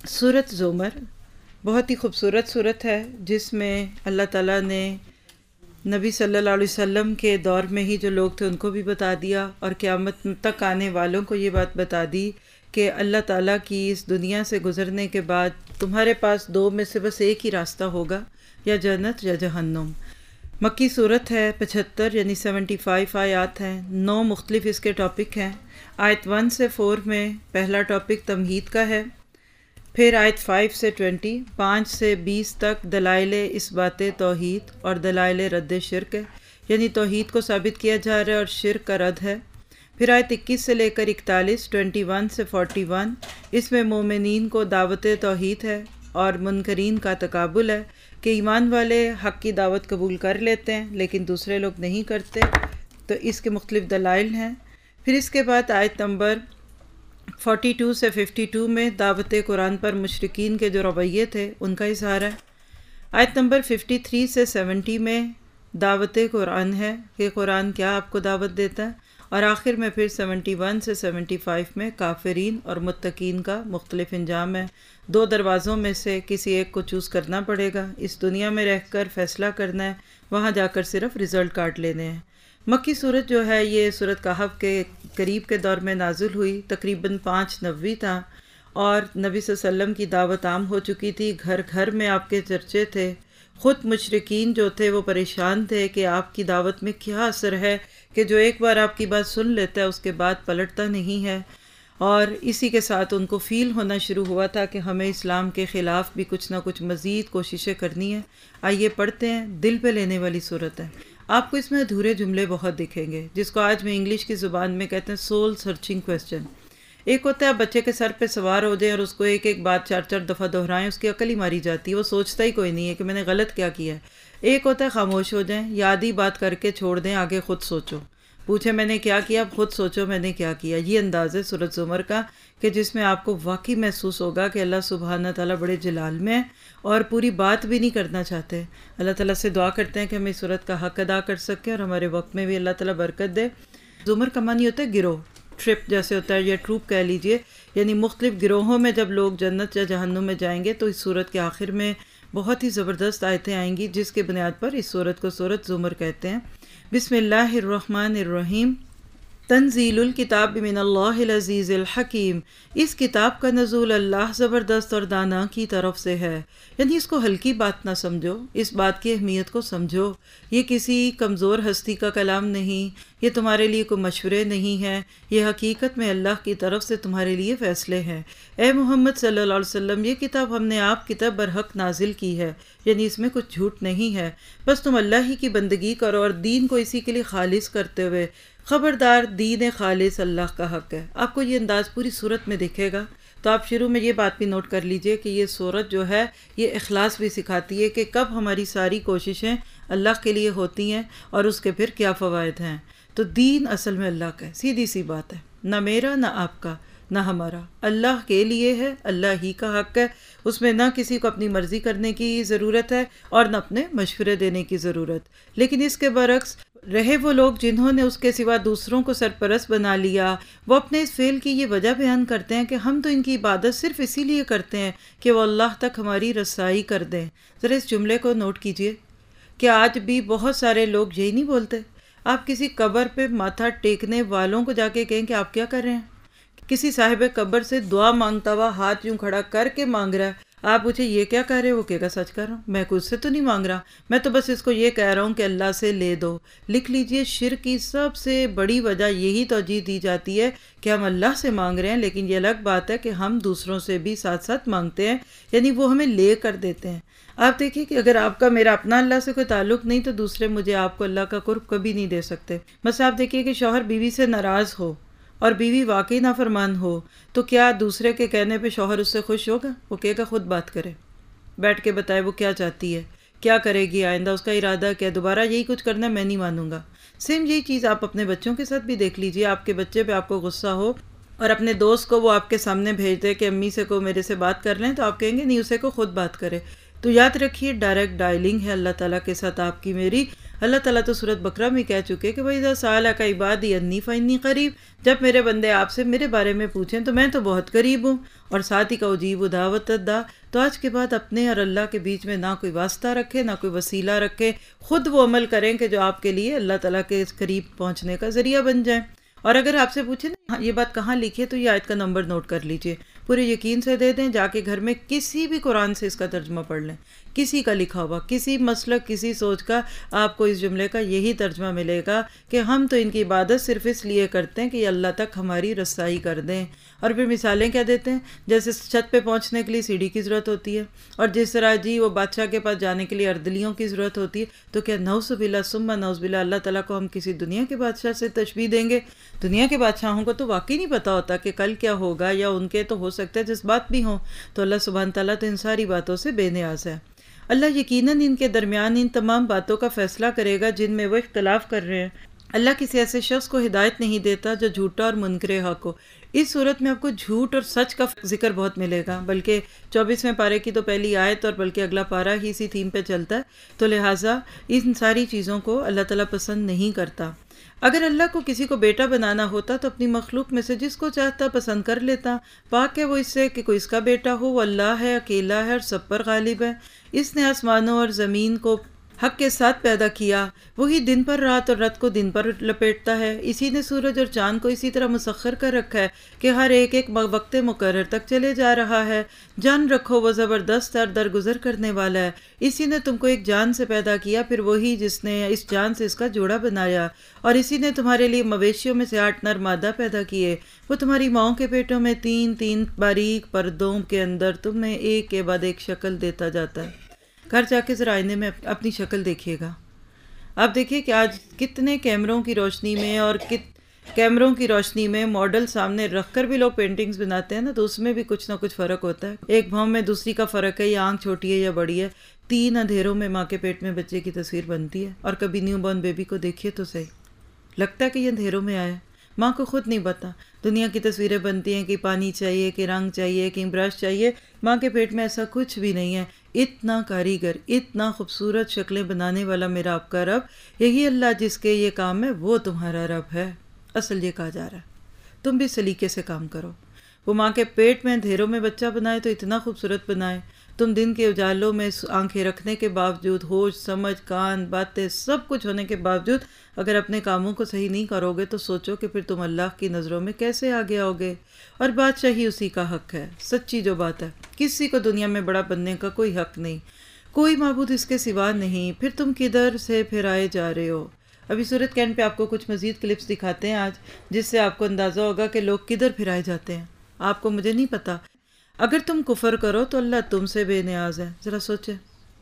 سورت زمر بہت ہی خوبصورت صورت ہے، جس میں اللہ تعالیٰ نے نبی صلی اللہ علیہ وسلم کے دور میں ہی جو لوگ تھے ان کو بھی بتا دیا، اور قیامت تک آنے والوں کو یہ بات بتا دی کہ اللہ تعالیٰ کی اس دنیا سے گزرنے کے بعد تمہارے پاس دو میں سے بس ایک ہی راستہ ہوگا، یا جنت یا جہنم۔ مکی صورت ہے، 75 یعنی 75 آیات ہیں، 9 مختلف اس کے ٹاپک ہیں۔ آیت 1 سے 4 میں پہلا ٹاپک تمہید کا ہے، پھر آیت 5 سے 20، 5 سے 20 تک دلائل اثبات توحید اور دلائل رد شرک ہے، یعنی توحید کو ثابت کیا جا رہا ہے اور شرک کا رد ہے۔ پھر آیت 21 سے لے کر 41، 21 سے 41، اس میں مومنین کو دعوت توحید ہے اور منکرین کا تقابل ہے کہ ایمان والے حق کی دعوت قبول کر لیتے ہیں لیکن دوسرے لوگ نہیں کرتے، تو اس کے مختلف دلائل ہیں۔ پھر اس کے بعد آیت نمبر 42 سے 52 میں دعوت قرآن پر مشرکین کے جو رویے تھے ان کا اظہار ہے۔ آیت نمبر 53 سے 70 میں دعوت قرآن ہے کہ قرآن کیا آپ کو دعوت دیتا ہے، اور آخر میں پھر 71 سے 75 میں کافرین اور متقین کا مختلف انجام ہے۔ 2 دروازوں میں سے کسی ایک کو چوز کرنا پڑے گا، اس دنیا میں رہ کر فیصلہ کرنا ہے، وہاں جا کر صرف رزلٹ کارڈ لینے ہیں۔ مکی صورت جو ہے یہ صورت کہف کے قریب کے دور میں نازل ہوئی، تقریباً 590 تھا، اور نبی صلی اللہ علیہ وسلم کی دعوت عام ہو چکی تھی، گھر گھر میں آپ کے چرچے تھے۔ خود مشرکین جو تھے وہ پریشان تھے کہ آپ کی دعوت میں کیا اثر ہے کہ جو ایک بار آپ کی بات سن لیتا ہے اس کے بعد پلٹتا نہیں ہے، اور اسی کے ساتھ ان کو فیل ہونا شروع ہوا تھا کہ ہمیں اسلام کے خلاف بھی کچھ نہ کچھ مزید کوششیں کرنی ہیں۔ آئیے پڑھتے ہیں، دل پہ لینے والی صورت ہے۔ آپ کو اس میں ادھورے جملے بہت دکھیں گے، جس کو آج میں انگلش کی زبان میں کہتے ہیں سول سرچنگ کویسچن۔ ایک ہوتا ہے آپ بچے کے سر پہ سوار ہو جائیں اور اس کو ایک ایک بات 4 دفعہ دہرائیں، اس کی عقل ہی ماری جاتی ہے، وہ سوچتا ہی کوئی نہیں ہے کہ میں نے غلط کیا کیا ہے۔ ایک ہوتا ہے خاموش ہو جائیں، یاد ہی بات کر کے چھوڑ دیں، آگے خود سوچو، پوچھے میں نے کیا کیا، اب خود سوچو میں نے کیا کیا۔ یہ انداز ہے سورۃ زمر کا کہ جس میں آپ کو واقعی محسوس ہوگا کہ اللہ سبحانہ تعالیٰ بڑے جلال میں ہے اور پوری بات بھی نہیں کرنا چاہتے۔ اللہ تعالیٰ سے دعا کرتے ہیں کہ ہم اس صورت کا حق ادا کر سکیں اور ہمارے وقت میں بھی اللہ تعالیٰ برکت دے۔ زمر کا معنی ہوتا ہے گروہ، ٹرپ جیسے ہوتا ہے یا ٹروپ کہہ لیجئے، یعنی مختلف گروہوں میں جب لوگ جنت یا جہنم میں جائیں گے تو اس صورت کے آخر میں بہت ہی زبردست آیتیں آئیں گی، جس کے بنیاد پر اس صورت کو سورۃ زمر کہتے ہیں۔ بسم اللہ الرحمن الرحیم، تنزیل الکتاب من اللہ العزیز الحکیم، اس کتاب کا نزول اللہ زبردست اور دانا کی طرف سے ہے، یعنی اس کو ہلکی بات نہ سمجھو، اس بات کی اہمیت کو سمجھو۔ یہ کسی کمزور ہستی کا کلام نہیں، یہ تمہارے لیے کوئی مشورے نہیں ہے، یہ حقیقت میں اللہ کی طرف سے تمہارے لیے فیصلے ہیں۔ اے محمد صلی اللہ علیہ وسلم، یہ کتاب ہم نے آپ کی طرف برحق نازل کی ہے، یعنی اس میں کچھ جھوٹ نہیں ہے، بس تم اللہ ہی کی بندگی کرو اور دین کو اسی کے لیے خالص کرتے ہوئے، خبردار دین خالص اللہ کا حق ہے۔ آپ کو یہ انداز پوری صورت میں دکھے گا، تو آپ شروع میں یہ بات بھی نوٹ کر لیجئے کہ یہ صورت جو ہے یہ اخلاص بھی سکھاتی ہے کہ کب ہماری ساری کوششیں اللہ کے لیے ہوتی ہیں اور اس کے پھر کیا فوائد ہیں۔ تو دین اصل میں اللہ کا ہے، سیدھی سی بات ہے، نہ میرا نہ آپ کا نہ ہمارا، اللہ کے لیے ہے، اللہ ہی کا حق ہے، اس میں نہ کسی کو اپنی مرضی کرنے کی ضرورت ہے اور نہ اپنے مشورے دینے کی ضرورت۔ لیکن اس کے برعکس رہے وہ لوگ جنہوں نے اس کے سوا دوسروں کو سرپرست بنا لیا، وہ اپنے اس فعل کی یہ وجہ بیان کرتے ہیں کہ ہم تو ان کی عبادت صرف اسی لیے کرتے ہیں کہ وہ اللہ تک ہماری رسائی کر دیں۔ ذرا اس جملے کو نوٹ کیجئے کہ آج بھی بہت سارے لوگ یہی نہیں بولتے۔ آپ کسی قبر پہ ماتھا ٹیکنے والوں کو جا کے کہیں کہ آپ کیا کر رہے ہیں، کسی صاحب قبر سے دعا مانگتا ہوا ہاتھ یوں کھڑا کر کے مانگ رہا ہے، آپ پوچھے یہ کیا کہہ رہے، وہ کہے گا سچ کر رہا ہوں، میں کچھ سے تو نہیں مانگ رہا، میں تو بس اس کو یہ کہہ رہا ہوں کہ اللہ سے لے دو۔ لکھ لیجئے، شرک کی سب سے بڑی وجہ یہی توجیہ دی جاتی ہے کہ ہم اللہ سے مانگ رہے ہیں، لیکن یہ الگ بات ہے کہ ہم دوسروں سے بھی ساتھ ساتھ مانگتے ہیں، یعنی وہ ہمیں لے کر دیتے ہیں۔ آپ دیکھیے کہ اگر آپ کا میرا اپنا اللہ سے کوئی تعلق نہیں تو دوسرے مجھے آپ کو اللہ کا قرب کبھی نہیں دے سکتے۔ بس آپ دیکھیے کہ شوہر بیوی سے ناراض ہو اور بیوی واقعی نافرمان ہو تو کیا دوسرے کے کہنے پہ شوہر اس سے خوش ہوگا؟ وہ کہے گا خود بات کرے، بیٹھ کے بتائے وہ کیا چاہتی ہے، کیا کرے گی آئندہ، اس کا ارادہ کیا، دوبارہ یہی کچھ کرنا ہے، میں نہیں مانوں گا۔ سیم یہی چیز آپ اپنے بچوں کے ساتھ بھی دیکھ لیجئے، آپ کے بچے پہ آپ کو غصہ ہو اور اپنے دوست کو وہ آپ کے سامنے بھیج دے کہ امی سے کو میرے سے بات کر لیں، تو آپ کہیں گے نہیں، اسے کو خود بات کرے۔ تو یاد رکھیے ڈائریکٹ ڈائلنگ ہے اللہ تعالیٰ کے ساتھ آپ کی میری، اللہ تعالیٰ تو سورۃ بقرہ میں کہہ چکے کہ وَإِذَا سَأَلَكَ عِبَادِي عَنِّي فَإِنِّي قَرِيبٌ، جب میرے بندے آپ سے میرے بارے میں پوچھیں تو میں تو بہت قریب ہوں، اور ساتھ ہی کا اجیب دعوت الداع۔ تو آج کے بعد اپنے اور اللہ کے بیچ میں نہ کوئی واسطہ رکھے، نہ کوئی وسیلہ رکھے، خود وہ عمل کریں کہ جو آپ کے لیے اللہ تعالیٰ کے قریب پہنچنے کا ذریعہ بن جائیں۔ اور اگر آپ سے پوچھیں نا یہ بات کہاں لکھی ہے تو یہ آیت کا نمبر نوٹ کر لیجئے، پورے یقین سے دے دیں، جا کے گھر میں کسی بھی قرآن سے اس کا ترجمہ پڑھ لیں، کسی کا لکھا ہوا، کسی مسلک، کسی سوچ کا، آپ کو اس جملے کا یہی ترجمہ ملے گا کہ ہم تو ان کی عبادت صرف اس لیے کرتے ہیں کہ یہ اللہ تک ہماری رسائی کر دیں۔ اور پھر مثالیں کیا دیتے ہیں، جیسے چھت پہ پہنچنے کے لیے سیڑھی کی ضرورت ہوتی ہے، اور جس طرح جی وہ بادشاہ کے پاس جانے کے لیے اردلیوں کی ضرورت ہوتی ہے، تو کیا نعوذ باللہ ثم نعوذ باللہ اللہ تعالیٰ کو ہم کسی دنیا کے بادشاہ سے تشبیہ دیں گے؟ دنیا کے بادشاہوں کو تو واقعی نہیں پتہ ہوتا کہ کل کیا ہوگا، یا ان کے تو ہو سکتا ہے جذبات بھی ہوں، تو اللہ سبحانہ تعالیٰ تو ان ساری باتوں سے بے نیاز ہے۔ اللہ یقیناً ان کے درمیان ان تمام باتوں کا فیصلہ کرے گا جن میں وہ اختلاف کر رہے ہیں۔ اللہ کسی ایسے شخص کو ہدایت نہیں دیتا جو جھوٹا اور منکر حق ہو۔ اس صورت میں آپ کو جھوٹ اور سچ کا ذکر بہت ملے گا، بلکہ 24ویں پارے کی تو پہلی آیت اور بلکہ اگلا پارہ ہی اسی تھیم پہ چلتا ہے، تو لہٰذا ان ساری چیزوں کو اللہ تعالیٰ پسند نہیں کرتا۔ اگر اللہ کو کسی کو بیٹا بنانا ہوتا تو اپنی مخلوق میں سے جس کو چاہتا پسند کر لیتا، پاک ہے وہ اس سے کہ کوئی اس کا بیٹا ہو، وہ اللہ ہے، اکیلا ہے اور سب پر غالب ہے۔ اس نے آسمانوں اور زمین کو حق کے ساتھ پیدا کیا، وہی دن پر رات اور رات کو دن پر لپیٹتا ہے۔ اسی نے سورج اور چاند کو اسی طرح مسخر کر رکھا ہے کہ ہر ایک ایک وقت مقرر تک چلے جا رہا ہے۔ جان رکھو وہ زبردست اور درگزر کرنے والا ہے۔ اسی نے تم کو ایک جان سے پیدا کیا، پھر وہی جس نے اس جان سے اس کا جوڑا بنایا، اور اسی نے تمہارے لیے مویشیوں میں سے 8 نر مادہ پیدا کیے۔ وہ تمہاری ماؤں کے پیٹوں میں 3 باریک پردوں کے اندر تمہیں ایک کے بعد ایک شکل دیتا جاتا ہے۔ گھر جا کے ذرا آئینے میں اپنی شکل دیکھیے گا۔ آپ دیکھیے کہ آج کتنے کیمروں کی روشنی میں اور کیمروں کی روشنی میں ماڈل سامنے رکھ کر بھی لوگ پینٹنگز بناتے ہیں نا، تو اس میں بھی کچھ نہ کچھ فرق ہوتا ہے۔ ایک بھاؤں میں دوسری کا فرق ہے، یا آنکھ چھوٹی ہے یا بڑی ہے۔ 3 اندھیروں میں ماں کے پیٹ میں بچے کی تصویر بنتی ہے، اور کبھی نیو بورن بیبی کو دیکھیے تو صحیح لگتا ہے کہ یہ اندھیروں میں آیا ہے، ماں کو خود نہیں پتا۔ دنیا کی تصویریں بنتی ہیں کہ پانی چاہیے، کہ رنگ چاہیے، کہ برش چاہیے، ماں کے پیٹ میں ایسا کچھ بھی نہیں ہے۔ اتنا کاریگر، اتنا خوبصورت شکلیں بنانے والا میرا آپ کا رب، یہی اللہ جس کے یہ کام ہے وہ تمہارا رب ہے۔ اصل یہ کہا جا رہا ہے تم بھی سلیقے سے کام کرو۔ وہ ماں کے پیٹ میں اندھیروں میں بچہ بنائے تو اتنا خوبصورت بنائے، تم دن کے اجالوں میں آنکھیں رکھنے کے باوجود، ہوش، سمجھ، کان، باتیں سب کچھ ہونے کے باوجود اگر اپنے کاموں کو صحیح نہیں کرو گے تو سوچو کہ پھر تم اللہ کی نظروں میں کیسے آگے آؤ گے۔ اور بادشاہی اسی کا حق ہے، سچی جو بات ہے، کسی کو دنیا میں بڑا بننے کا کوئی حق نہیں، کوئی معبود اس کے سوا نہیں۔ پھر تم کدھر سے پھر آئے جا رہے ہو؟ ابھی صورت کہن پہ آپ کو کچھ مزید کلپس دکھاتے ہیں آج، جس سے آپ کو اندازہ ہوگا کہ لوگ کدھر پھرائے جاتے ہیں۔ آپ کو، مجھے نہیں پتا۔ اگر تم کفر کرو تو اللہ تم سے بے نیاز ہے۔ ذرا سوچیں،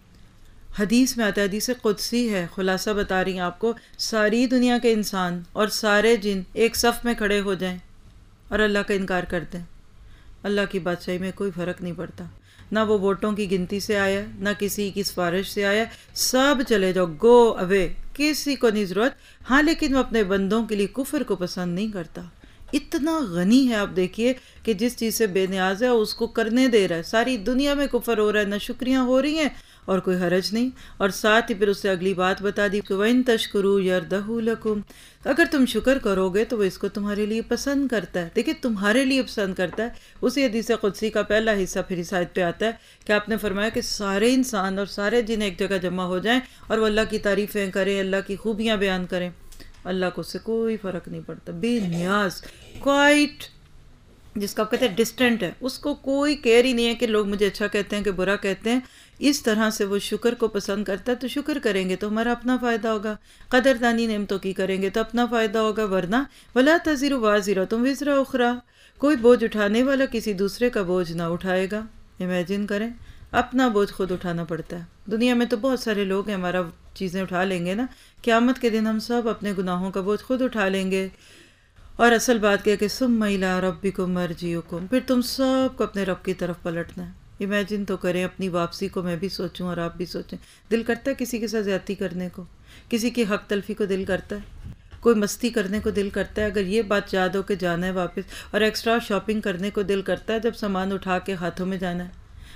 حدیث میں آتا ہے، حدیث قدسی ہے، خلاصہ بتا رہی ہیں آپ کو، ساری دنیا کے انسان اور سارے جن ایک صف میں کھڑے ہو جائیں اور اللہ کا انکار کر دیں، اللہ کی بادشاہی میں کوئی فرق نہیں پڑتا۔ نہ وہ ووٹوں کی گنتی سے آیا، نہ کسی کی سفارش سے آیا، سب چلے جاؤ، گو اوے، کسی کو نہیں ضرورت۔ ہاں لیکن وہ اپنے بندوں کے لیے کفر کو پسند نہیں کرتا۔ اتنا غنی ہے، آپ دیکھیے کہ جس چیز سے بے نیاز ہے اس کو کرنے دے رہا ہے۔ ساری دنیا میں کفر ہو رہا ہے، نہ شکریاں ہو رہی ہیں اور کوئی حرج نہیں۔ اور ساتھ ہی پھر اس سے اگلی بات بتا دی کہ وَإِن تَشْكُرُوا يَرْضَهُ لَكُمْ، اگر تم شکر کرو گے تو وہ اس کو تمہارے لیے پسند کرتا ہے۔ دیکھیں، تمہارے لیے پسند کرتا ہے۔ اسی حدیث قدسی کا پہلا حصہ پھر اس آیت پہ آتا ہے کہ آپ نے فرمایا کہ سارے انسان اور سارے جن ایک جگہ جمع ہو جائیں اور وہ اللہ کی تعریفیں کریں، اللہ کی خوبیاں بیان کریں، اللہ کو اس سے کوئی فرق نہیں پڑتا، بے نیاز، کوائٹ، جس کا آپ کہتے ہیں ڈسٹنٹ ہے، اس کو کوئی کیئر ہی نہیں ہے کہ لوگ مجھے اچھا کہتے ہیں کہ برا کہتے ہیں۔ اس طرح سے وہ شکر کو پسند کرتا ہے، تو شکر کریں گے تو ہمارا اپنا فائدہ ہوگا، قدردانی نعمتوں کی کریں گے تو اپنا فائدہ ہوگا، ورنہ وَلَا تَزِرُ وَازِرَةٌ وِزْرَ أُخْرَىٰ، کوئی بوجھ اٹھانے والا کسی دوسرے کا بوجھ نہ اٹھائے گا۔ امیجن کریں، اپنا بوجھ خود اٹھانا پڑتا ہے۔ دنیا میں تو بہت سارے لوگ ہیں، ہمارا چیزیں اٹھا لیں گے نا، قیامت کے دن ہم سب اپنے گناہوں کا بوجھ خود اٹھا لیں گے۔ اور اصل بات کیا کہ ثُمَّ إِلَىٰ رَبِّكُمْ مَرْجِعُكُمْ، پھر تم سب کو اپنے رب کی طرف پلٹنا ہے۔ امیجن تو کریں، اپنی واپسی کو میں بھی سوچوں اور آپ بھی سوچیں۔ دل کرتا ہے کسی کے ساتھ زیادتی کرنے کو، کسی کی حق تلفی کو دل کرتا ہے، کوئی مستی کرنے کو دل کرتا ہے، اگر یہ بات یاد ہو کہ جانا ہے واپس، اور ایکسٹرا شاپنگ کرنے کو دل کرتا ہے جب سامان اٹھا کے ہاتھوں میں جانا ہے۔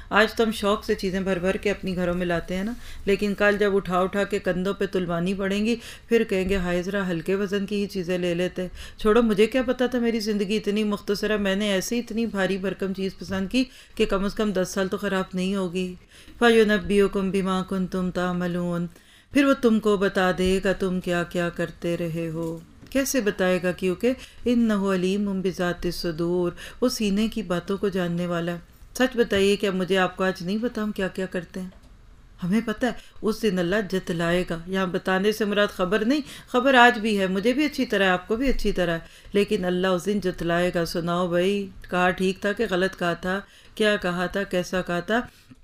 آج تو ہم شوق سے چیزیں بھر بھر کے اپنی گھروں میں لاتے ہیں نا، لیکن کل جب اٹھا اٹھا کے کندھوں پہ تلوانی پڑیں گی پھر کہیں گے ہائے ذرا ہلکے وزن کی ہی چیزیں لے لیتے، چھوڑو مجھے کیا پتا تھا میری زندگی اتنی مختصر ہے، میں نے ایسی اتنی بھاری بھرکم چیز پسند کی کہ کم از کم 10 سال تو خراب نہیں ہوگی۔ فَيُنَبِّئُكُم بِمَا كُنتُمْ تَعْمَلُونَ، پھر وہ تم کو بتا دے گا تم کیا کیا کرتے رہے ہو۔ کیسے بتائے گا؟ کیونکہ انہ علیم بذات الصدور، وہ سینے کی باتوں کو جاننے والا ہے۔ سچ بتائیے کیا مجھے آپ کو آج نہیں پتا ہم کیا کیا کرتے ہیں؟ ہمیں پتہ ہے اس دن اللہ جتلائے گا۔ یہاں بتانے سے مراد خبر نہیں، خبر آج بھی ہے، مجھے بھی اچھی طرح ہے، آپ کو بھی اچھی طرح ہے، لیکن اللہ اس دن جتلائے گا۔ سناؤ بھائی، کہا ٹھیک تھا کہ غلط کہا تھا، کیا کہا تھا، کیسا کہا تھا؟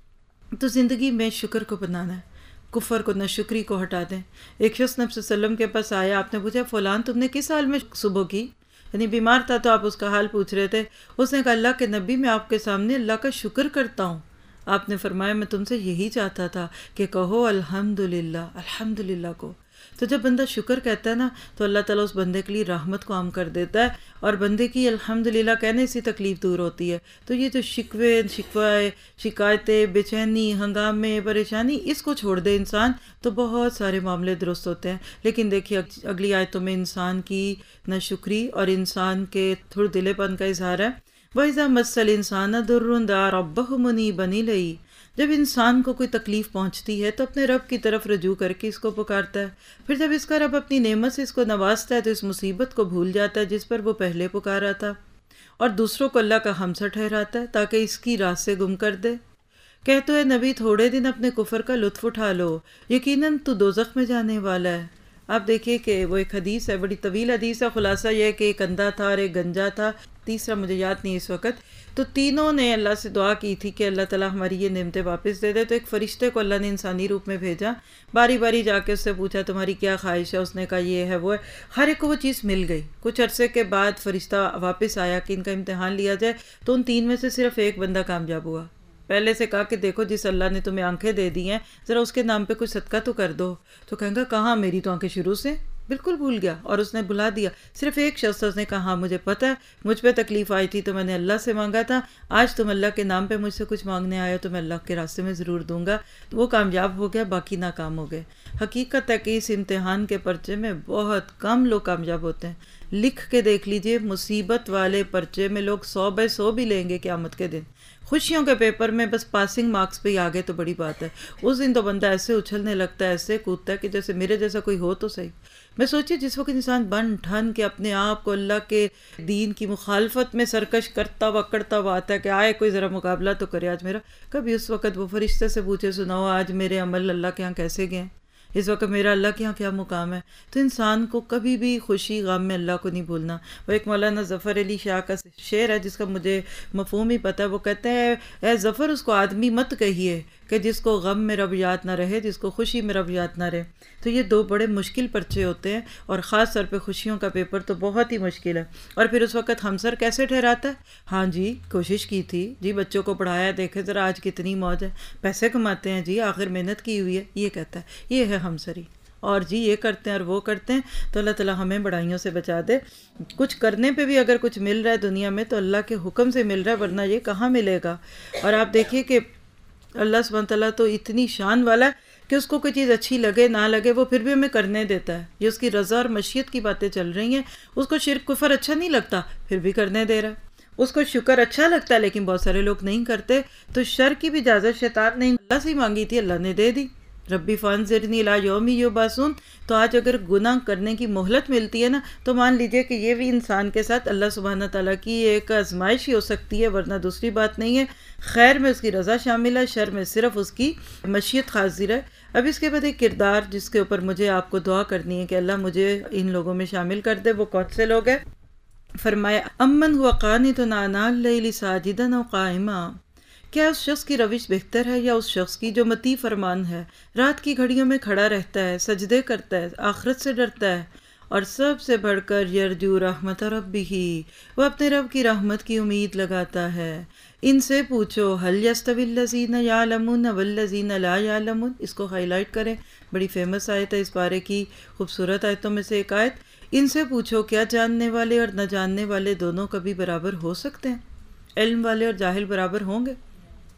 تو زندگی میں شکر کو بنانا ہے، کفر کو، ناشکری کو ہٹا دیں۔ ایک شخص نبی صلی اللہ علیہ وسلم کے پاس آیا، آپ نے پوچھا فلان تم نے کس حال میں صبح کی؟ یعنی بیمار تھا تو آپ اس کا حال پوچھ رہے تھے۔ اس نے کہا اللہ کے نبی میں آپ کے سامنے اللہ کا شکر کرتا ہوں۔ آپ نے فرمایا میں تم سے یہی چاہتا تھا کہ کہو الحمدللہ، الحمدللہ کو۔ تو جب بندہ شکر کہتا ہے نا تو اللہ تعالیٰ اس بندے کے لیے رحمت کو عام کر دیتا ہے، اور بندے کی الحمدللہ کہنے سے تکلیف دور ہوتی ہے۔ تو یہ جو شکوائے، شکایتیں، بے چینی، ہنگامے، پریشانی، اس کو چھوڑ دے انسان تو بہت سارے معاملے درست ہوتے ہیں۔ لیکن دیکھیے اگلی آیتوں میں انسان کی ناشکری اور انسان کے تھوڑے دلے پن کا اظہار ہے۔ وَإِذَا مَسَّ الْإِنسَانَ ضُرٌّ دَعَا رَبَّهُ مُنِيبًا إِلَيْهِ، جب انسان کو کوئی تکلیف پہنچتی ہے تو اپنے رب کی طرف رجوع کر کے اس کو پکارتا ہے، پھر جب اس کا رب اپنی نعمت سے اس کو نوازتا ہے تو اس مصیبت کو بھول جاتا ہے جس پر وہ پہلے پکارا تھا، اور دوسروں کو اللہ کا ہمسر ٹھہراتا ہے تاکہ اس کی راہ سے گم کر دے۔ کہ تو اے نبی تھوڑے دن اپنے کفر کا لطف اٹھا لو، یقیناً تو دوزخ میں جانے والا ہے۔ آپ دیکھیے کہ وہ ایک حدیث ہے، بڑی طویل حدیث ہے، خلاصہ یہ ہے کہ ایک اندھا تھا اور ایک گنجا تھا، تیسرا مجھے یاد نہیں اس وقت، تو تینوں نے اللہ سے دعا کی تھی کہ اللہ تعالیٰ ہماری یہ نعمتیں واپس دے دے۔ تو ایک فرشتے کو اللہ نے انسانی روپ میں بھیجا، باری باری جا کے اس سے پوچھا تمہاری کیا خواہش ہے؟ اس نے کہا یہ ہے وہ ہے، ہر ایک کو وہ چیز مل گئی۔ کچھ عرصے کے بعد فرشتہ واپس آیا کہ ان کا امتحان لیا جائے، تو ان تین میں سے صرف ایک بندہ کامیاب ہوا۔ پہلے سے کہا کہ دیکھو جس اللہ نے تمہیں آنکھیں دے دی ہیں ذرا اس کے نام پہ کچھ صدقہ تو کر دو، تو کہیں گا کہاں، میری تو آنکھیں شروع سے بالکل بھول گیا، اور اس نے بلا دیا۔ صرف ایک شخص اس نے کہا ہاں مجھے پتہ ہے، مجھ پہ تکلیف آئی تھی تو میں نے اللہ سے مانگا تھا، آج تم اللہ کے نام پہ مجھ سے کچھ مانگنے آئے ہو تو میں اللہ کے راستے میں ضرور دوں گا۔ وہ کامیاب ہو گیا، باقی ناکام ہو گئے۔ حقیقت ہے کہ اس امتحان کے پرچے میں بہت کم لوگ کامیاب ہوتے ہیں۔ لکھ کے دیکھ لیجئے، مصیبت والے پرچے میں لوگ 100/100 بھی لیں گے قیامت کے دن۔ خوشیوں کے پیپر میں بس پاسنگ مارکس پہ ہی آگے تو بڑی بات ہے، اس دن تو بندہ ایسے اچھلنے لگتا ہے، ایسے کودتا ہے کہ جیسے میرے جیسا کوئی ہو تو صحیح۔ میں سوچیے جس وقت انسان بن ٹھن کے اپنے آپ کو اللہ کے دین کی مخالفت میں سرکش کرتا ہوا آتا ہے کہ آئے کوئی ذرا مقابلہ تو کرے آج میرا، کبھی اس وقت وہ فرشتے سے پوچھے سناؤ آج میرے عمل اللہ کے ہاں کیسے گئے، اس وقت میرا اللہ کے ہاں کیا مقام ہے۔ تو انسان کو کبھی بھی خوشی غم میں اللہ کو نہیں بھولنا۔ وہ ایک مولانا ظفر علی شاہ کا شعر ہے جس کا مجھے مفہوم ہی پتہ ہے، وہ کہتے ہیں اے ظفر اس کو آدمی مت کہیے کہ جس کو غم میں رب یاد نہ رہے، جس کو خوشی میں رب یاد نہ رہے۔ تو یہ دو بڑے مشکل پرچے ہوتے ہیں، اور خاص طور پہ خوشیوں کا پیپر تو بہت ہی مشکل ہے۔ اور پھر اس وقت ہمسر کیسے ٹھہراتا ہے؟ ہاں جی کوشش کی تھی جی، بچوں کو پڑھایا، دیکھے ذرا آج کتنی موج ہے، پیسے کماتے ہیں جی، آخر محنت کی ہوئی ہے، یہ کہتا ہے یہ ہے ہمسری، اور جی یہ کرتے ہیں اور وہ کرتے ہیں۔ تو اللہ تعالیٰ ہمیں بڑائیوں سے بچا دے۔ کچھ کرنے پہ بھی اگر کچھ مل رہا ہے دنیا میں تو اللہ کے حکم سے مل رہا ہے، ورنہ یہ کہاں ملے گا۔ اور آپ دیکھیے کہ اللہ سبحانہ تعالیٰ تو اتنی شان والا ہے کہ اس کو کوئی چیز اچھی لگے نہ لگے وہ پھر بھی ہمیں کرنے دیتا ہے۔ یہ اس کی رضا اور مشیت کی باتیں چل رہی ہیں، اس کو شرک کفر اچھا نہیں لگتا پھر بھی کرنے دے رہا ہے، اس کو شکر اچھا لگتا ہے لیکن بہت سارے لوگ نہیں کرتے۔ تو شر کی بھی اجازت شیطان نے اللہ سے ہی مانگی تھی، اللہ نے دے دی، ربی فانظرنی الی یوم یبعثون۔ تو آج اگر گناہ کرنے کی مہلت ملتی ہے نا تو مان لیجئے کہ یہ بھی انسان کے ساتھ اللہ سبحانہ تعالیٰ کی ایک آزمائش ہی ہو سکتی ہے، ورنہ دوسری بات نہیں ہے۔ خیر میں اس کی رضا شامل ہے، شر میں صرف اس کی مشیت حاضر ہے۔ اب اس کے بعد ایک کردار جس کے اوپر مجھے آپ کو دعا کرنی ہے کہ اللہ مجھے ان لوگوں میں شامل کر دے، وہ کون سے لوگ ہیں؟ فرمایا امن ہوا قانت آناء اللیل ساجدا و قائما، کیا اس شخص کی روش بہتر ہے یا اس شخص کی جو مطیع فرمان ہے، رات کی گھڑیوں میں کھڑا رہتا ہے، سجدے کرتا ہے، آخرت سے ڈرتا ہے، اور سب سے بڑھ کر یرجو رحمت ربہ، وہ اپنے رب کی رحمت کی امید لگاتا ہے۔ ان سے پوچھو هل يستوي الذين يعلمون والذين لا يعلمون، اس کو ہائی لائٹ کریں، بڑی فیمس آیت ہے اس بارے کی، خوبصورت آیتوں میں سے ایک آیت۔ ان سے پوچھو کیا جاننے والے اور نہ جاننے والے دونوں کبھی برابر ہو سکتے ہیں؟ علم والے اور جاہل برابر ہوں گے؟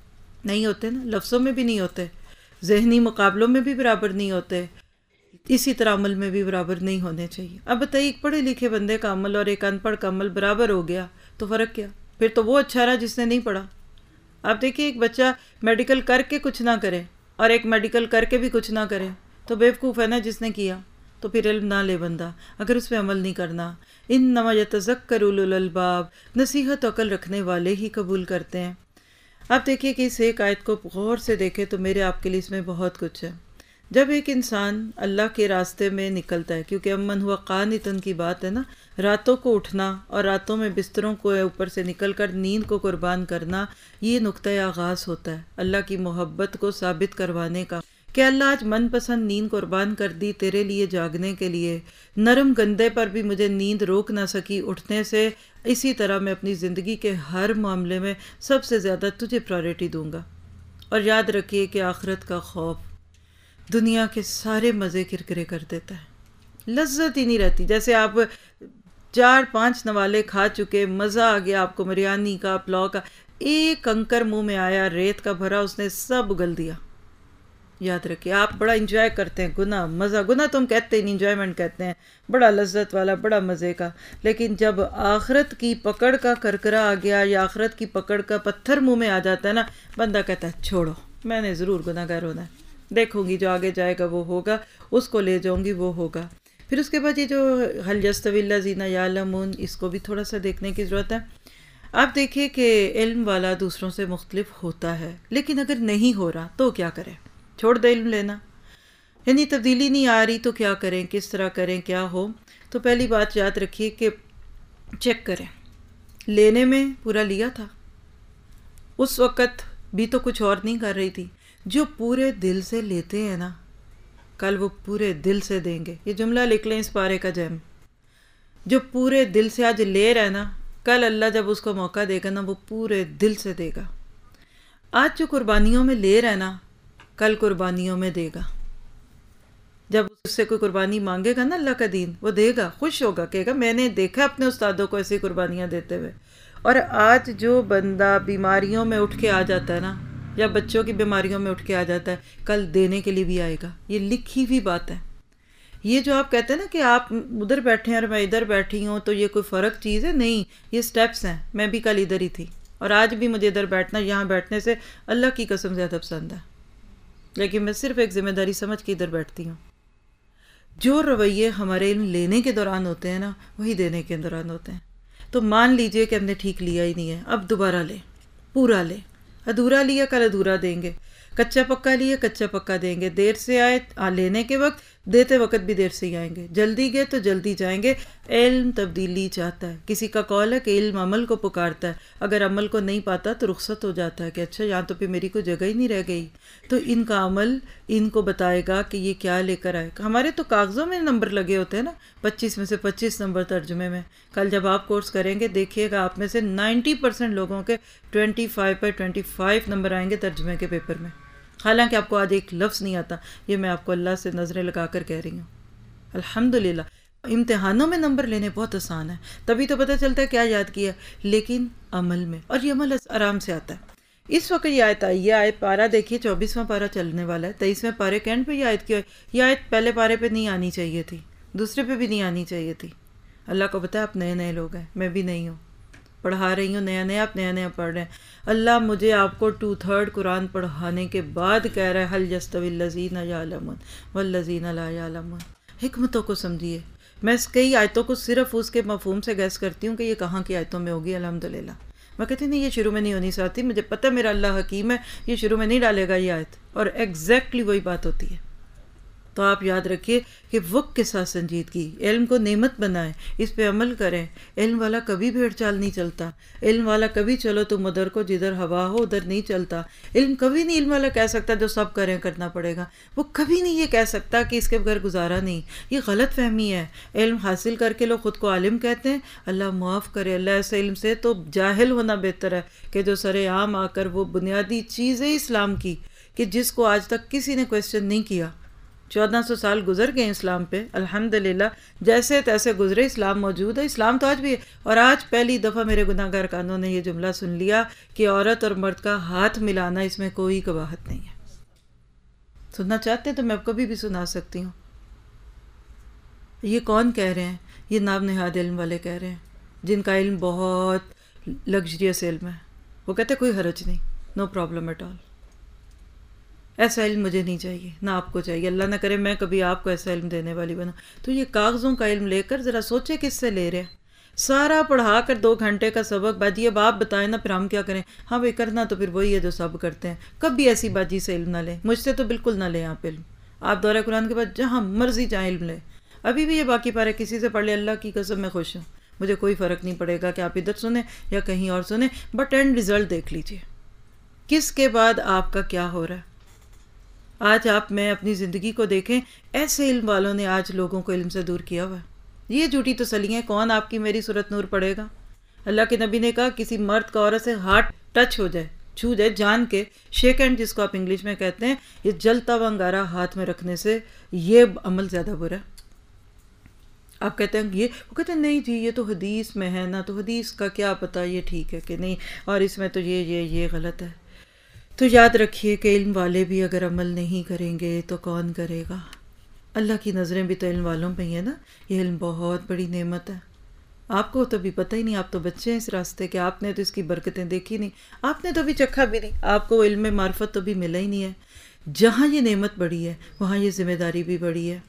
نہیں ہوتے نا، لفظوں میں بھی نہیں ہوتے، ذہنی مقابلوں میں بھی برابر نہیں ہوتے، اسی طرح عمل میں بھی برابر نہیں ہونے چاہیے۔ اب بتائیے ایک پڑھے لکھے بندے کا عمل اور ایک ان پڑھ کا عمل برابر ہو گیا تو فرق کیا؟ پھر تو وہ اچھا رہا جس نے نہیں پڑھا۔ آپ دیکھیے ایک بچہ میڈیکل کر کے کچھ نہ کرے اور ایک میڈیکل کر کے بھی کچھ نہ کرے تو بیوقوف ہے نا جس نے کیا، تو پھر علم نہ لے بندہ اگر اس پہ عمل نہیں کرنا۔ انما یتذکر اولو الالباب، نصیحت و عقل رکھنے والے ہی قبول کرتے ہیں۔ آپ دیکھیے کہ اس ایک آیت کو غور سے دیکھیں تو میرے آپ کے لیے اس میں بہت کچھ ہے۔ جب ایک انسان اللہ کے راستے میں نکلتا ہے، کیونکہ امن ہوا قانتن کی بات ہے نا، راتوں کو اٹھنا اور راتوں میں بستروں کو اوپر سے نکل کر نیند کو قربان کرنا، یہ نقطۂ آغاز ہوتا ہے اللہ کی محبت کو ثابت کروانے کا، کہ اللہ آج من پسند نیند قربان کر دی تیرے لیے جاگنے کے لیے، نرم گندے پر بھی مجھے نیند روک نہ سکی اٹھنے سے، اسی طرح میں اپنی زندگی کے ہر معاملے میں سب سے زیادہ تجھے پرائرٹی دوں گا۔ اور یاد رکھیے کہ آخرت کا خوف دنیا کے سارے مزے کرکرے کر دیتا ہے، لذت ہی نہیں رہتی۔ جیسے آپ 4-5 نوالے کھا چکے، مزہ آ گیا آپ کو بریانی کا، پلاؤ کا، ایک کنکر منہ میں آیا ریت کا بھرا، اس نے سب اگل دیا۔ یاد رکھیے آپ بڑا انجوائے کرتے ہیں گناہ، مزہ، گناہ تم کہتے ہیں انجوائمنٹ کہتے ہیں، بڑا لذت والا، بڑا مزے کا، لیکن جب آخرت کی پکڑ کا کرکرا آ گیا یا آخرت کی پکڑ کا پتھر منہ میں آ جاتا ہے نا، بندہ کہتا ہے چھوڑو، میں نے ضرور گناہ گار ہونا ہے، دیکھوں گی جو آگے جائے گا وہ ہوگا، اس کو لے جاؤں گی وہ ہوگا۔ پھر اس کے بعد یہ جو هل يستوي الذين يعلمون، اس کو بھی تھوڑا سا دیکھنے کی ضرورت ہے۔ آپ دیکھیے کہ علم والا دوسروں سے مختلف ہوتا ہے، لیکن اگر نہیں ہو رہا تو کیا کریں؟ چھوڑ دے علم لینا، یعنی تبدیلی نہیں آ رہی تو کیا کریں، کس طرح کریں، کیا ہو؟ تو پہلی بات یاد رکھیے کہ چیک کریں، لینے میں پورا لیا تھا، اس وقت بھی تو کچھ اور نہیں کر رہی تھی۔ جو پورے دل سے لیتے ہیں نا، کل وہ پورے دل سے دیں گے۔ یہ جملہ لکھ لیں اس پارے کا جیم، جو پورے دل سے آج لے رہا ہے نا، کل اللہ جب اس کو موقع دے گا نا، وہ پورے دل سے دے گا۔ آج جو قربانیوں میں لے رہا ہے نا، کل قربانیوں میں دے گا۔ جب اس سے کوئی قربانی مانگے گا نا اللہ کا دین، وہ دے گا، خوش ہوگا، کہے گا میں نے دیکھا اپنے استادوں کو ایسی قربانیاں دیتے ہوئے۔ اور آج جو بندہ بیماریوں میں اٹھ کے آ جاتا ہے نا، یا بچوں کی بیماریوں میں اٹھ کے آ جاتا ہے، کل دینے کے لیے بھی آئے گا۔ یہ لکھی ہوئی بات ہے۔ یہ جو آپ کہتے ہیں نا کہ آپ ادھر بیٹھے ہیں اور میں ادھر بیٹھی ہوں تو یہ کوئی فرق چیز ہے، نہیں، یہ سٹیپس ہیں۔ میں بھی کل ادھر ہی تھی اور آج بھی مجھے ادھر بیٹھنا، یہاں بیٹھنے سے اللہ کی قسم زیادہ پسند ہے، لیکن میں صرف ایک ذمہ داری سمجھ کے ادھر بیٹھتی ہوں۔ جو رویے ہمارے علم لینے کے دوران ہوتے ہیں نا، وہی دینے کے دوران ہوتے ہیں۔ تو مان لیجئے کہ ہم نے ٹھیک لیا ہی نہیں ہے، اب دوبارہ لیں، پورا لیں۔ ادھورا لیا کل ادھورا دیں گے، کچا پکا لیا کچا پکا دیں گے۔ دیر سے آئے لینے کے وقت، دیتے وقت بھی دیر سے ہی آئیں گے۔ جلدی گئے تو جلدی جائیں گے۔ علم تبدیلی چاہتا ہے۔ کسی کا قول ہے کہ علم عمل کو پکارتا ہے، اگر عمل کو نہیں پاتا تو رخصت ہو جاتا ہے کہ اچھا یہاں تو پھر میری کوئی جگہ ہی نہیں رہ گئی۔ تو ان کا عمل ان کو بتائے گا کہ یہ کیا لے کر آئے۔ ہمارے تو کاغذوں میں نمبر لگے ہوتے ہیں نا، 25 میں سے 25 نمبر ترجمے میں۔ کل جب آپ کورس کریں گے دیکھیے گا آپ میں سے 90% لوگوں کے 25 پر 25 نمبر آئیں گے ترجمے کے پیپر میں، حالانکہ آپ کو آج ایک لفظ نہیں آتا۔ یہ میں آپ کو اللہ سے نظریں لگا کر کہہ رہی ہوں۔ الحمدللہ امتحانوں میں نمبر لینے بہت آسان ہے، تبھی تو پتہ چلتا ہے کیا یاد کیا، لیکن عمل میں، اور یہ عمل آرام سے آتا ہے۔ اس وقت یہ آیت آئی، یہ آیت پارہ دیکھیے 24واں پارہ چلنے والا ہے، 23ویں پارے کے اینڈ پہ یہ آیت کی ہے۔ یہ آیت پہلے پارے پہ نہیں آنی چاہیے تھی، دوسرے پہ بھی نہیں آنی چاہیے تھی۔ اللہ کو پتہ ہے آپ نئے نئے لوگ ہیں، میں بھی نہیں ہوں، پڑھا رہی ہوں نیا نیا، آپ نیا نیا پڑھ رہے ہیں۔ اللہ مجھے آپ کو 2/3 قرآن پڑھانے کے بعد کہہ رہا ہے هل يستوي الذين يعلمون والذين لا يعلمون۔ حکمتوں کو سمجھیے۔ میں اس کئی آیتوں کو صرف اس کے مفہوم سے گیس کرتی ہوں کہ یہ کہاں کی آیتوں میں ہوگی۔ الحمدللہ میں کہتی نہیں، یہ شروع میں نہیں ہونی چاہتی، مجھے پتہ میرا اللہ حکیم ہے، یہ شروع میں نہیں ڈالے گا یہ آیت، اور ایگزیکٹلی وہی بات ہوتی ہے۔ تو آپ یاد رکھیے کہ وقت کے ساتھ سنجیدگی، علم کو نعمت بنائیں، اس پہ عمل کریں۔ علم والا کبھی بھیڑ چال نہیں چلتا، علم والا کبھی چلو تم ادھر کو جدھر ہوا ہو ادھر نہیں چلتا۔ علم کبھی نہیں، علم والا کہہ سکتا جو سب کریں کرنا پڑے گا، وہ کبھی نہیں یہ کہہ سکتا کہ اس کے بغیر گزارا نہیں۔ یہ غلط فہمی ہے۔ علم حاصل کر کے لوگ خود کو عالم کہتے ہیں، اللہ معاف کرے، اللہ ایسے علم سے تو جاہل ہونا بہتر ہے کہ جو سر عام آ کر وہ بنیادی چیز ہے اسلام کی کہ جس کو آج تک کسی نے کویسچن نہیں کیا، 1400 سال گزر گئے اسلام پہ، الحمدللہ جیسے تیسے گزرے، اسلام موجود ہے، اسلام تو آج بھی ہے۔ اور آج پہلی دفعہ میرے گناہ گار کانوں نے یہ جملہ سن لیا کہ عورت اور مرد کا ہاتھ ملانا، اس میں کوئی قباحت نہیں ہے۔ سننا چاہتے ہیں تو میں کبھی بھی سنا سکتی ہوں۔ یہ کون کہہ رہے ہیں؟ یہ نام نہاد علم والے کہہ رہے ہیں، جن کا علم بہت لگژریس علم ہے۔ وہ کہتے ہیں کوئی حرج نہیں، نو پرابلم ایٹ آل۔ ایسا علم مجھے نہیں چاہیے، نہ آپ کو چاہیے، اللہ نہ کرے میں کبھی آپ کو ایسا علم دینے والی بنا۔ تو یہ کاغذوں کا علم لے کر ذرا سوچے کس سے لے رہے ہیں۔ سارا پڑھا کر 2 گھنٹے کا سبق، باجی اب آپ بتائیں نا پھر ہم کیا کریں؟ ہاں بھائی کرنا تو پھر وہی ہے جو سب کرتے ہیں۔ کبھی ایسی باجی سے علم نہ لیں، مجھ سے تو بالکل نہ لیں آپ علم۔ آپ دورہ قرآن کے بعد جہاں مرضی جہاں علم لیں۔ ابھی بھی یہ باقی پارے کسی سے پڑھ لے، اللہ کی قسم میں خوش ہوں، مجھے کوئی فرق نہیں پڑے گا کہ آپ ادھر سنیں یا کہیں اور سنیں، بٹ اینڈ رزلٹ دیکھ لیجئے کس کے بعد آپ کا کیا ہو رہا ہے۔ آج آپ میں اپنی زندگی کو دیکھیں، ایسے علم والوں نے آج لوگوں کو علم سے دور کیا ہوا ہے۔ یہ جھوٹی تسلیاں، کون آپ کی میری صورت نور پڑے گا؟ اللہ کے نبی نے کہا کسی مرد کا عورت سے ہاتھ ٹچ ہو جائے، چھو جائے، جان کے شیک ہینڈ جس کو آپ انگلش میں کہتے ہیں، یہ جلتا ہوا انگارہ ہاتھ میں رکھنے سے یہ عمل زیادہ برا ہے۔ آپ کہتے ہیں یہ، وہ کہتے ہیں نہیں جی یہ تو حدیث میں ہے نا، تو حدیث کا کیا پتہ یہ ٹھیک ہے کہ نہیں، اور اس میں تو یہ غلط ہے۔ تو یاد رکھیے کہ علم والے بھی اگر عمل نہیں کریں گے تو کون کرے گا؟ اللہ کی نظریں بھی تو علم والوں پہ ہی ہیں نا۔ یہ علم بہت بڑی نعمت ہے، آپ کو تو بھی پتہ ہی نہیں، آپ تو بچے ہیں اس راستے کے، آپ نے تو اس کی برکتیں دیکھی نہیں، آپ نے تو بھی چکھا بھی نہیں، آپ کو علم معرفت تو بھی ملا ہی نہیں ہے۔ جہاں یہ نعمت بڑی ہے وہاں یہ ذمہ داری بھی بڑی ہے۔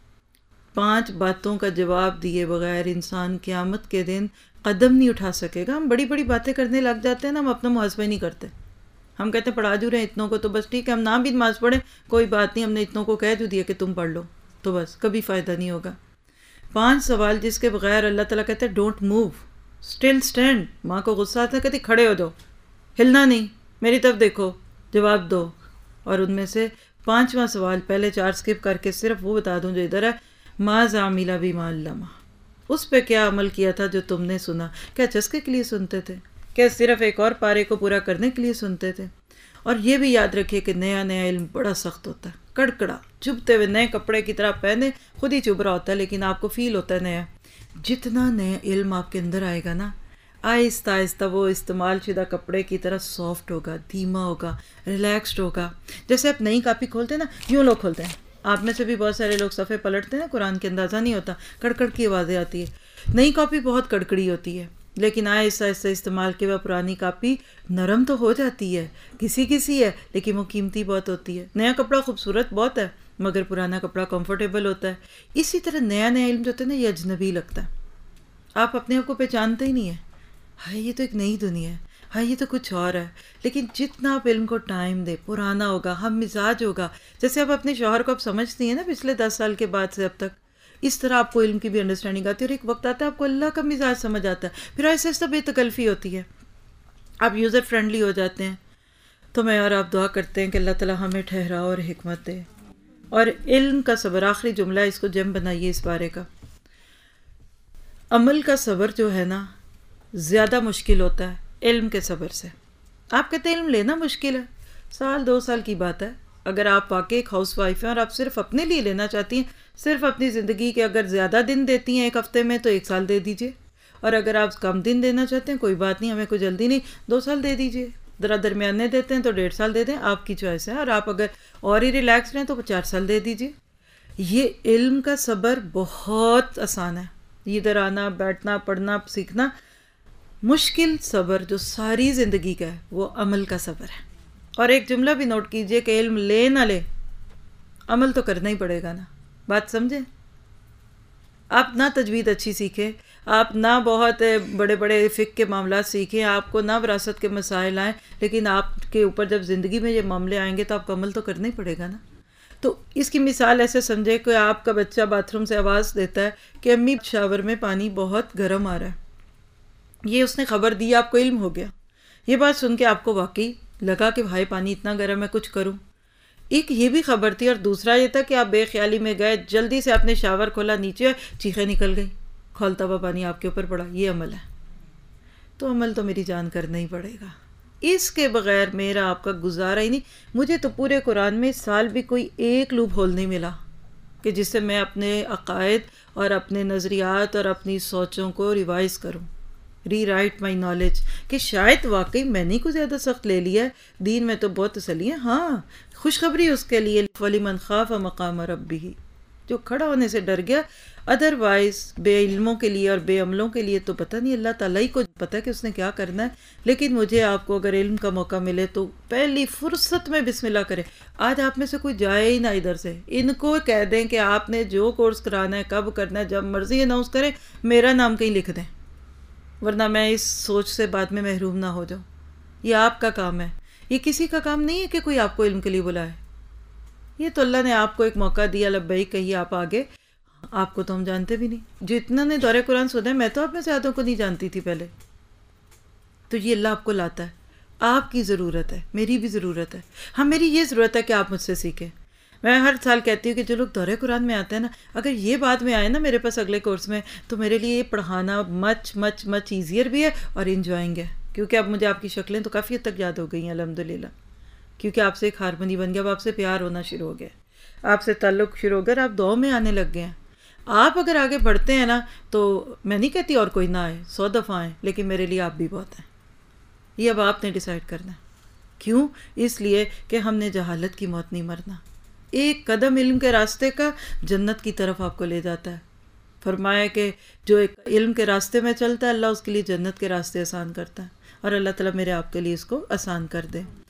5 باتوں کا جواب دیے بغیر انسان قیامت کے دن قدم نہیں اٹھا سکے گا۔ ہم بڑی بڑی باتیں کرنے لگ جاتے ہیں نا، ہم اپنا محاسبہ نہیں کرتے۔ ہم کہتے ہیں پڑھا جو رہے ہیں اتنوں کو تو بس ٹھیک ہے، ہم نہ بھی نماز پڑھیں کوئی بات نہیں، ہم نے اتنوں کو کہہ جو دیا کہ تم پڑھ لو، تو بس کبھی فائدہ نہیں ہوگا۔ 5 سوال جس کے بغیر اللہ تعالیٰ کہتے ہیں ڈونٹ موو، اسٹل اسٹینڈ۔ ماں کو غصہ آتا ہے کہتی کھڑے ہو جاؤ، ہلنا نہیں، میری طرف دیکھو، جواب دو۔ اور ان میں سے 5واں سوال، پہلے 4 سکپ کر کے صرف وہ بتا دوں جو ادھر ہے، ماذا عمل بما علم، اس پہ کیا عمل کیا تھا جو تم نے سنا؟ کیا چسکے کے لیے سنتے تھے؟ کیا صرف ایک اور پارے کو پورا کرنے کے لیے سنتے تھے؟ اور یہ بھی یاد رکھیے کہ نیا علم بڑا سخت ہوتا ہے، کڑکڑا چبھتے ہوئے، نئے کپڑے کی طرح پہنے، خود ہی چبھ رہا ہوتا ہے لیکن آپ کو فیل ہوتا ہے نیا۔ جتنا نیا علم آپ کے اندر آئے گا نا، آہستہ آہستہ وہ استعمال شدہ کپڑے کی طرح سافٹ ہوگا، دھیما ہوگا، ریلیکسڈ ہوگا۔ جیسے آپ نئی کاپی کھولتے ہیں نا، یوں لوگ کھولتے ہیں، آپ میں سے بھی بہت سارے لوگ صفحے پلٹتے ہیں نا، قرآن کے اندازہ نہیں ہوتا، کڑکڑ کی آوازیں آتی ہے۔ نئی کاپی بہت کڑکڑی ہوتی ہے، لیکن آہستہ آہستہ استعمال کے بعد پرانی کاپی نرم تو ہو جاتی ہے، کسی ہے، لیکن وہ قیمتی بہت ہوتی ہے۔ نیا کپڑا خوبصورت بہت ہے مگر پرانا کپڑا کمفرٹیبل ہوتا ہے۔ اسی طرح نیا علم جو ہوتا ہے نا، یہ اجنبی لگتا ہے، آپ اپنے آپ کو پہچانتے ہی نہیں ہیں، ہاں یہ تو ایک نئی دنیا ہے، ہاں یہ تو کچھ اور ہے۔ لیکن جتنا آپ علم کو ٹائم دے، پرانا ہوگا، ہم مزاج ہوگا۔ جیسے آپ اپنے شوہر کو آپ سمجھتی ہیں نا پچھلے 10 سال کے بعد سے اب تک، اس طرح آپ کو علم کی بھی انڈرسٹینڈنگ آتی ہے، اور ایک وقت آتا ہے آپ کو اللہ کا مزاج سمجھ آتا ہے، پھر ایسے ایسے بے تکلفی ہوتی ہے، آپ یوزر فرینڈلی ہو جاتے ہیں۔ تو میں اور آپ دعا کرتے ہیں کہ اللہ تعالیٰ ہمیں ٹھہراؤ اور حکمت دے، اور علم کا صبر، آخری جملہ اس کو جم بنائیے اس بارے کا۔ عمل کا صبر جو ہے نا زیادہ مشکل ہوتا ہے علم کے صبر سے۔ آپ کہتے ہیں علم لینا مشکل ہے، 1-2 سال کی بات ہے۔ اگر آپ واقعی ایک ہاؤس وائف ہیں اور آپ صرف اپنے لیے لینا چاہتی ہیں، صرف اپنی زندگی کے اگر زیادہ دن دیتی ہیں ایک ہفتے میں تو 1 سال دے دیجئے، اور اگر آپ کم دن دینا چاہتے ہیں کوئی بات نہیں، ہمیں کوئی جلدی نہیں، 2 سال دے دیجئے، ذرا درمیانے دیتے ہیں تو 1.5 سال دے دیں، آپ کی چوائس ہے، اور آپ اگر اور ہی ریلیکس رہیں تو 4 سال دے دیجئے۔ یہ علم کا صبر بہت آسان ہے، ادھر آنا، بیٹھنا، پڑھنا، سیکھنا۔ مشکل صبر جو ساری زندگی کا ہے وہ عمل کا صبر ہے۔ اور ایک جملہ بھی نوٹ کیجئے کہ علم لے نہ لے، عمل تو کرنا ہی پڑے گا نا، بات سمجھیں؟ آپ نہ تجوید اچھی سیکھیں، آپ نہ بہت بڑے بڑے فقہ کے معاملات سیکھیں، آپ کو نہ وراثت کے مسائل آئیں، لیکن آپ کے اوپر جب زندگی میں یہ معاملے آئیں گے تو آپ کو عمل تو کرنا ہی پڑے گا نا۔ تو اس کی مثال ایسے سمجھے کہ آپ کا بچہ باتھ روم سے آواز دیتا ہے کہ امی شاور میں پانی بہت گرم آ رہا ہے، یہ اس نے خبر دی، آپ کو علم ہو گیا۔ یہ بات سن کے آپ کو واقعی لگا کہ بھائی پانی اتنا گرم ہے، کچھ کروں۔ ایک یہ بھی خبر تھی، اور دوسرا یہ تھا کہ آپ بے خیالی میں گئے، جلدی سے آپ نے شاور کھولا، نیچے چیخیں نکل گئی، کھولتا ہوا پانی آپ کے اوپر پڑا، یہ عمل ہے۔ تو عمل تو میری جان کرنا ہی پڑے گا، اس کے بغیر میرا آپ کا گزارا ہی نہیں۔ مجھے تو پورے قرآن میں اس سال بھی کوئی ایک لوپ ہول نہیں ملا کہ جس سے میں اپنے عقائد اور اپنے نظریات اور اپنی سوچوں کو ریوائز کروں، ری رائٹ مائی نالج، کہ شاید واقعی میں نے کچھ زیادہ سخت لے لیا ہے، دین میں تو بہت تسلی ہے۔ ہاں، خوشخبری اس کے لیے وَلِمَنْ خَافَ مَقَامَ رَبِّهِ، جو کھڑا ہونے سے ڈر گیا۔ ادروائز بے علموں کے لیے اور بے عملوں کے لیے تو پتہ نہیں، اللہ تعالیٰ ہی کو پتہ ہے کہ اس نے کیا کرنا ہے، لیکن مجھے آپ کو اگر علم کا موقع ملے تو پہلی فرصت میں بسم اللہ کرے۔ آج آپ میں سے کوئی جائے ہی نہ ادھر سے، ان کو کہہ دیں کہ آپ نے جو کورس کرانا ہے، کب کرنا ہے، جب مرضی اناؤنس کریں، میرا نام کہیں لکھ دیں، ورنہ میں اس سوچ سے بعد میں محروم نہ ہو جاؤں۔ یہ آپ کا کام ہے، یہ کسی کا کام نہیں ہے کہ کوئی آپ کو علم کے لیے بلائے۔ یہ تو اللہ نے آپ کو ایک موقع دیا، لبیک کہیے آپ آگے۔ آپ کو تو ہم جانتے بھی نہیں، جتنا نے دورہ قرآن سنا ہے، میں تو آپ میں سے آدھوں کو نہیں جانتی تھی پہلے۔ تو یہ اللہ آپ کو لاتا ہے، آپ کی ضرورت ہے، میری بھی ضرورت ہے۔ ہاں، میری یہ ضرورت ہے کہ آپ مجھ سے سیکھیں۔ میں ہر سال کہتی ہوں کہ جو لوگ دورہ قرآن میں آتے ہیں نا، اگر یہ بات میں آئے نا میرے پاس اگلے کورس میں، تو میرے لیے یہ پڑھانا مچ ایزیئر بھی ہے اور انجوائنگ ہے، کیونکہ اب مجھے آپ کی شکلیں تو کافی حد تک یاد ہو گئی ہیں الحمدللہ، کیونکہ آپ سے ایک ہارمونی بن گیا، اب آپ سے پیار ہونا شروع ہو گیا، آپ سے تعلق شروع ہو گیا، آپ دعاؤں میں آنے لگ گئے ہیں۔ آپ اگر آگے بڑھتے ہیں نا، تو میں نہیں کہتی اور کوئی نہ آئے، 100 دفعہ آئیں، لیکن میرے لیے آپ بھی بہت ہیں۔ یہ اب آپ نے ڈیسائیڈ کرنا ہے۔ کیوں؟ اس لیے کہ ہم نے جہالت کی موت نہیں مرنا۔ ایک قدم علم کے راستے کا جنت کی طرف آپ کو لے جاتا ہے۔ فرمایا کہ جو ایک علم کے راستے میں چلتا ہے، اللہ اس کے لیے جنت کے راستے آسان کرتا ہے، اور اللہ تعالیٰ میرے آپ کے لیے اس کو آسان کر دے۔